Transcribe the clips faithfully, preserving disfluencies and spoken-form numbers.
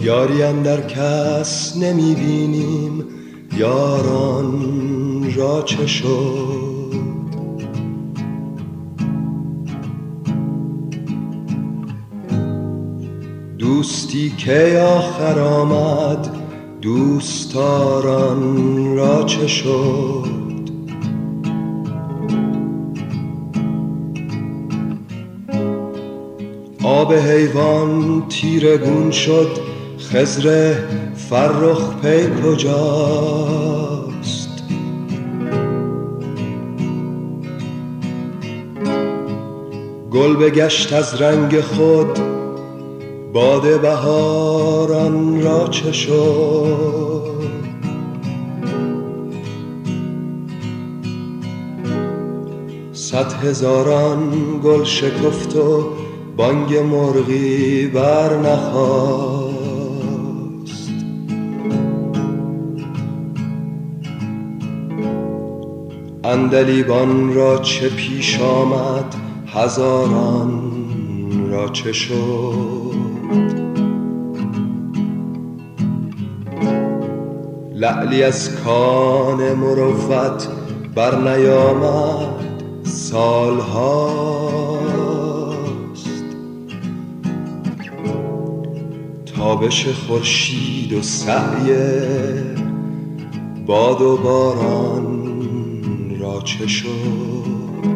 یاری اندر کس نمی بینیم، یاران را چه شد؟ دوستی که آخر آمد، دوستداران را چه شد؟ آب حیوان تیرگون شد، خضر فرخ پی کجاست؟ گل بگشت از رنگ خود، باد بهاران را چه شد؟ صد هزاران گل شکفت و بانگ مرغی بر نخاست. عندلیبان را چه پیش آمد، هزاران را چه شد؟ لعلی از کان مروت بر نیامد سالهاست. تابش خورشید و سعی باد و باران را چه شد؟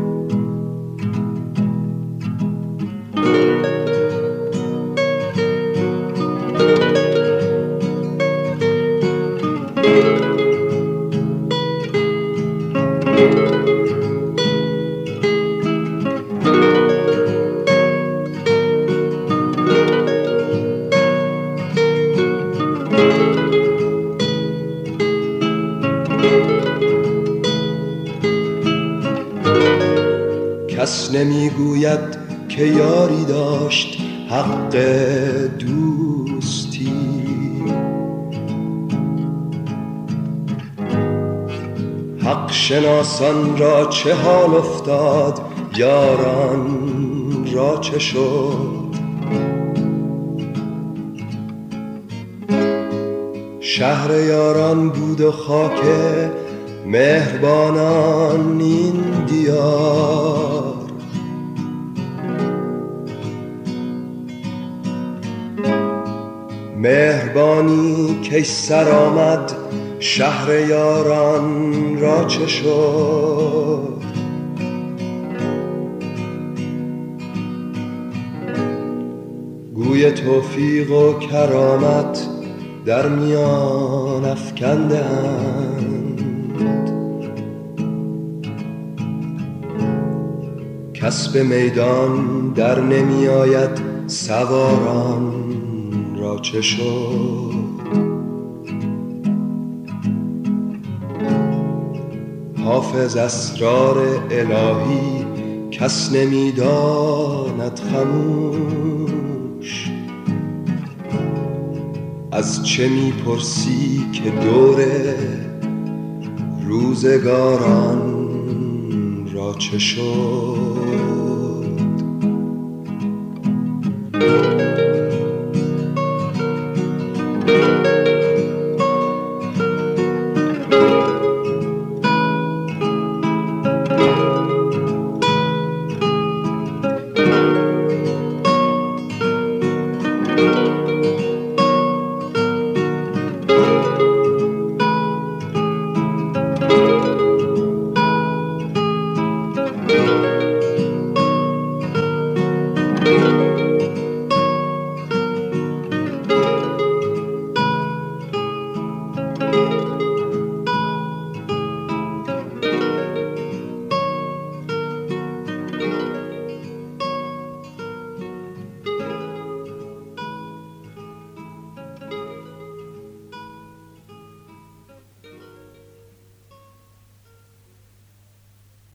کس نمیگوید که یاری داشت حق دوستی. حق شناسان را چه حال افتاد، یاران را چه شد؟ شهر یاران بود و خاک مهربانان این دیار. مهربانی کی سر آمد، شهر یاران را چه شد؟ گوی توفیق و کرامت در میان افکندند. کس به میدان در نمی آید، سواران را چه شد؟ حافظ اسرار الهی کس نمی داند خموش. از چه می پرسی که دور روزگاران را چه شد؟